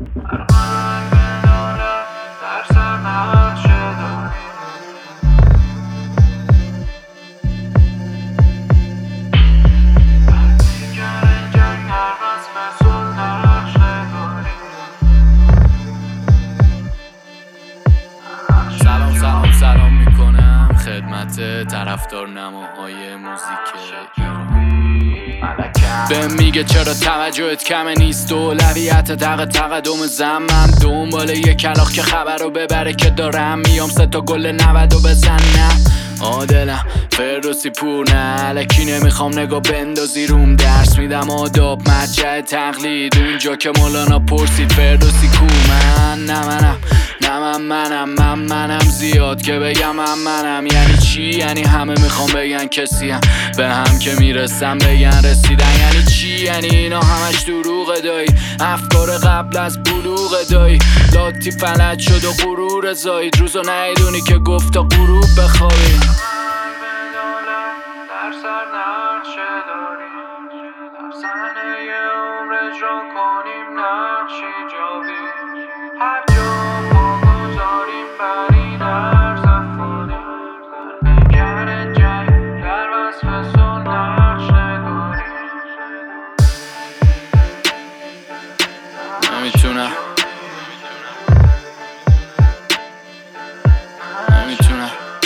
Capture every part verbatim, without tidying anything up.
ارمنگ دولت در سر نقشه داریم. برمیگره جنگ هر رسم سل نقشه داریم. سلام سلام سلام میکنم خدمت طرفدار نماهای موزیک ایران. به میگه چرا توجهت کمه نیست، اولویت تق تقدم زمم دنبال یه کلاغ که خبر رو ببره که دارم میام سه تا گل نود و بزنم. آدلم فردوسی پور نه الکی نمیخوام نگاه بندازی روم، درس میدم آداب مجه تقلید اونجا که مولانا پرسید فردوسی کو. من نه منم نه من منم من منم زیاد که بگم من منم یعنی چی؟ یعنی همه میخوام بگن کسیم، به هم که میرسم بگن رسیدن. یعنی چی؟ یعنی اینا همش دروغ دایی، افکار قبل از بلوغ دایی، لاتی فلج شد و غرور زایید، روزو نیدونی که گفت تا غروب بخوابی. در سر نقشه داریم، در صحنه عمر اجرا کنیم نقشی جاوی. هر جا پا گذاریم بر این عرض افغانی، در پیکر جنگ در وصف سل نقشه داریم. نمیتونم نمیتونم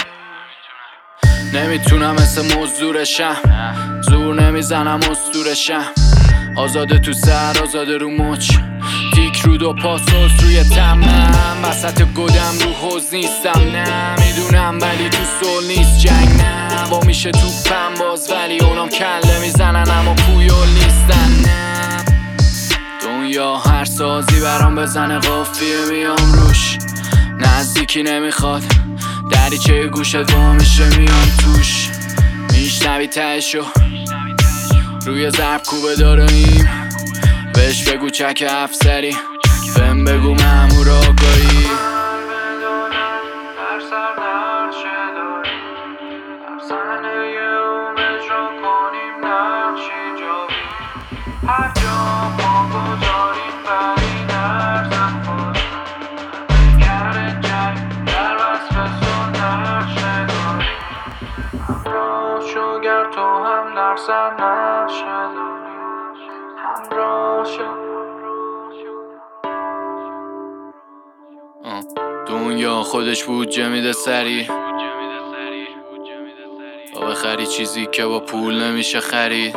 نمیتونم مثل مزدورشم، زور نمیزنم اسطورشم، آزاده تو سر آزاده رو مچ، تیک رو دو پاسوس روی تمام، وسط گدم رو حوز نیستم نه میدونم ولی تو سول نیست جنگ نه با میشه تو پم باز ولی اونام کله میزنن اما پویول نیستن نه. دنیا هر سازی برام بزنه قافیه میام روش، نزدیکی نمیخواد دریچه گوشت وا میشه میام توش، میشنوی تهشو روی ضرب کوبه داریم، بهش بگو چک افسری بهم بگو مأمور آگاهی. در سر نقشه داریم، در صحنه عمر اجرا کنیم نقشی جاوی. هر جا پا گذاریم بر این عرض افغانی، در پیکر جنگ در وصف سل نقشه داریم. همراه شو گر تو هم در سر نقشه داریم، همراه شو. دنیا خودش بودجه میده سری تا بخری چیزی که با پول نمیشه خرید.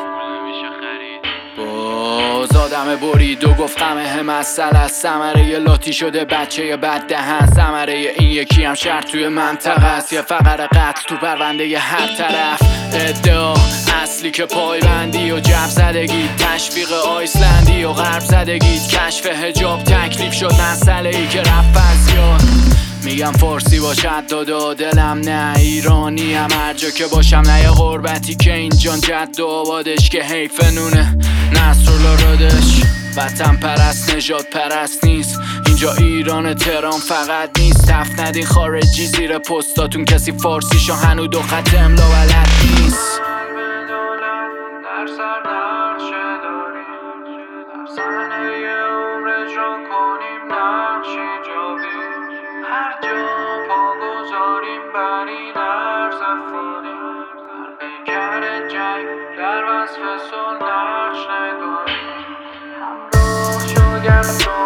باز آدم برید و گفت غمه مسئله است، ثمره یه لاتی شده بچه بد دهن، ثمره این یکی هم شرط توی منطقه است، یه فقر قتل تو پرونده ی هر طرف. ادعا اصلی که پایبندی و جب زدگی، تشویق آیسلندی و غرب زدگی، کشف حجاب تکلیف شد مسئله ای که رفت از یاد. میگم فارسی باشد دادا دلم نه ایرانی هم هر جا که باشم، نه یه غربتی که اینجان جد و آبادش که حیف نونه نصرالرادش. وطن پرست نجات پرست نیست اینجا ایران تهران فقط نیست، تف ندین خارجی زیر پستاتون کسی فارسیشو هنو دو خط املا بلد نیست. در سر نقشه داریم، در صحنه عمر اجرا کنیم نقشی جاوی. هر جا پا گذاریم بر این عرض افغانی، در پیکر جنگ در وصف سل نقش نگاریم. همراه شو گر تو